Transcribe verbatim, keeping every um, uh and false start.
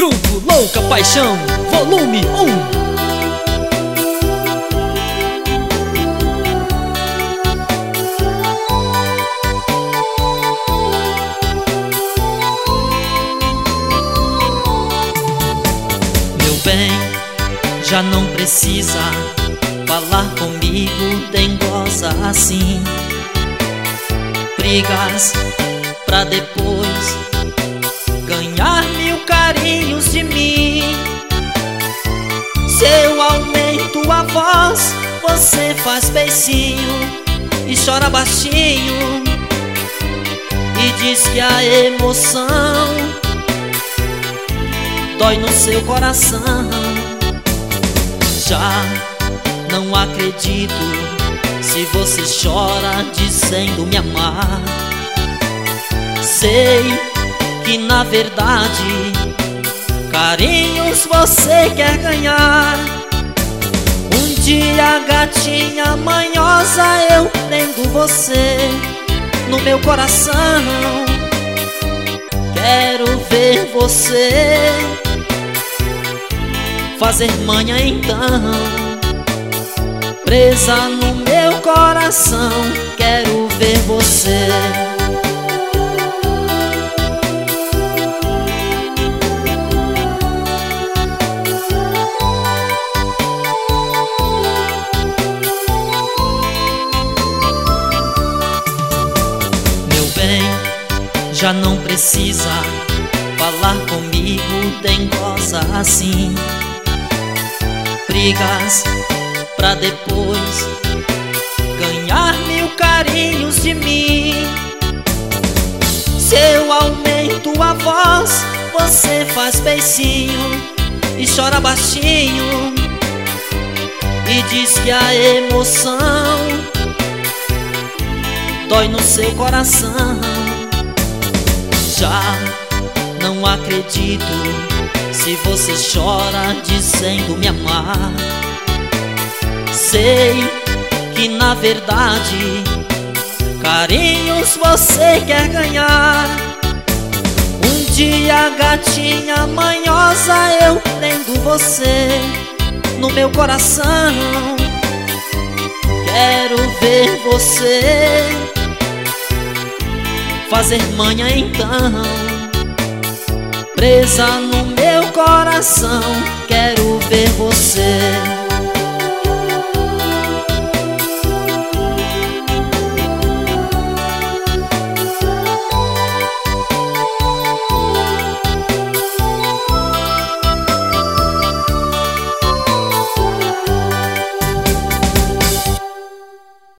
Grupo Louca Paixão, volume um. Bem, já não precisa falar comigo, dengosa assim. Brigas pra depois ganhar mil carinhos de mim. Se eu aumento a voz, você faz beicinho e chora baixinho e diz que a emoção dói no seu coração. Já não acredito se você chora dizendo me amar. Sei que na verdade carinhos você quer ganhar. Um dia, gatinha manhosa, eu prendo você no meu coração. Quero ver você fazer manha então, presa no meu coração. Quero ver você. Meu bem, já não precisa falar comigo, dengosa assim. Brigas pra depois ganhar mil carinhos de mim. Se eu aumento a voz, você faz beicinho e chora baixinho e diz que a emoção dói no seu coração. Já não acredito se você chora dizendo me amar. Sei que na verdade carinhos você quer ganhar. Um dia, gatinha manhosa, eu prendo você no meu coração. Quero ver você fazer manha então, presa no meu coração. Quero ver você.